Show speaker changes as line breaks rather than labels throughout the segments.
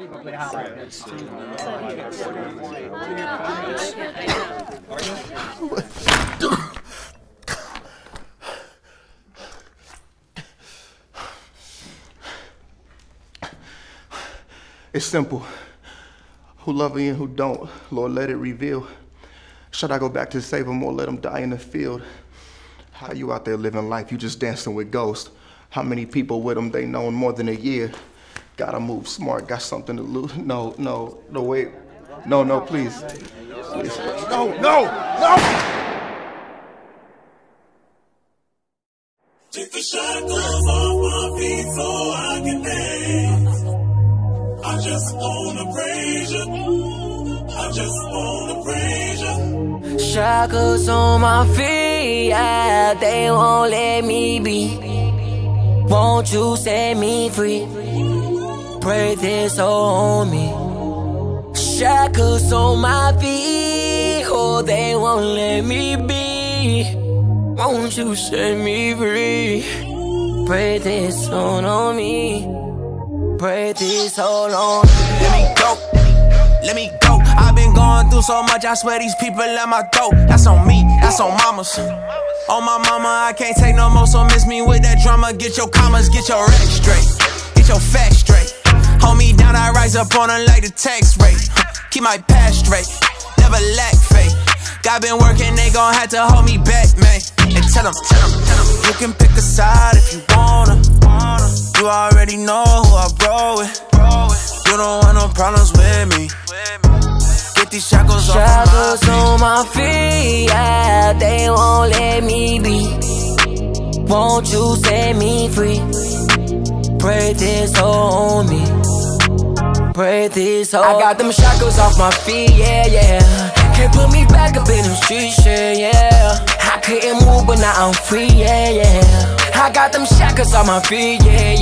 It's simple. Who love me and who don't, Lord, let it reveal. Should I go back to save them or let them die in the field? How you out there living life, you just dancing with ghosts. How many people with them, they known more than a year? Gotta move smart, got something to lose. No, wait. No, please. Please. No!
Take the shackles off my feet so I can dance. I just wanna praise you. I just wanna praise you.
Shackles on my feet, yeah, they won't let me be. Won't you set me free? Pray this on me. Shackles on my feet, oh, they won't let me be. Won't you set me free? Pray this on me. Pray this all on me.
Let me go. I've been going through so much, I swear these people at my throat. That's on me, that's on mamas. On my mama, I can't take no more, so miss me with that drama. Get your commas, get your rec straight, get your facts straight. Hold me down, I rise up on her like the tax rate. Keep my past straight, never lack faith. God been working, they gon' have to hold me back, man. And tell them, you can pick a side if you wanna. You already know who I roll with. You don't want no problems with me. Get these shackles
on my feet, yeah, they won't let me be. Won't you set me free? Pray this on me. Pray this on me. I got them shackles off my feet, yeah. Can't put me back up in them streets, yeah. I couldn't move, but now I'm free, yeah. I got them shackles on my feet,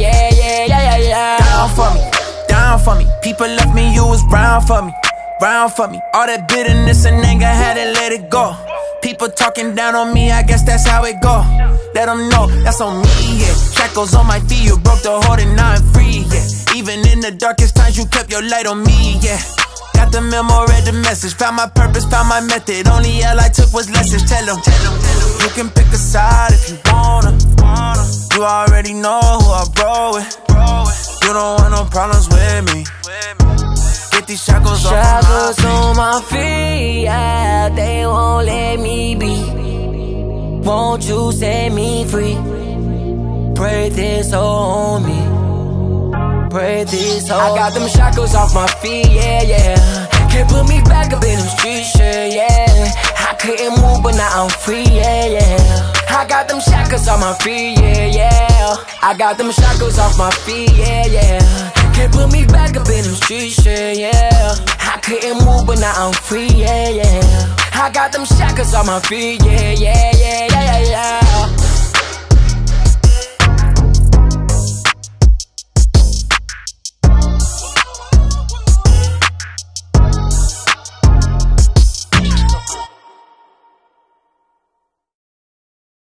yeah.
Down for me. People left me, you was round for me. All that bitterness and anger, had to let it go. People talking down on me, I guess that's how it go. Let them know, that's on me, yeah. Shackles on my feet, you broke the hold and now I'm free, yeah. Even in the darkest times, you kept your light on me, yeah. Got the memo, read the message. Found my purpose, found my method. Only all I took was lessons. Tell them, you can pick a side if you wanna. You already know who I roll with. You don't want no problems with me. Get these shackles
on my feet, yeah, they won't let me be. Won't you set me free? Pray this on me. Pray this on me. I got them shackles off my feet, yeah. Can't put me back up in them streets, yeah. I couldn't move, but now I'm free, yeah. I got them shackles on my feet, yeah. I got them shackles off my feet, yeah. Can't put me back up in them streets, yeah. I couldn't move, but now I'm free, yeah. I got them shackles on my feet, yeah.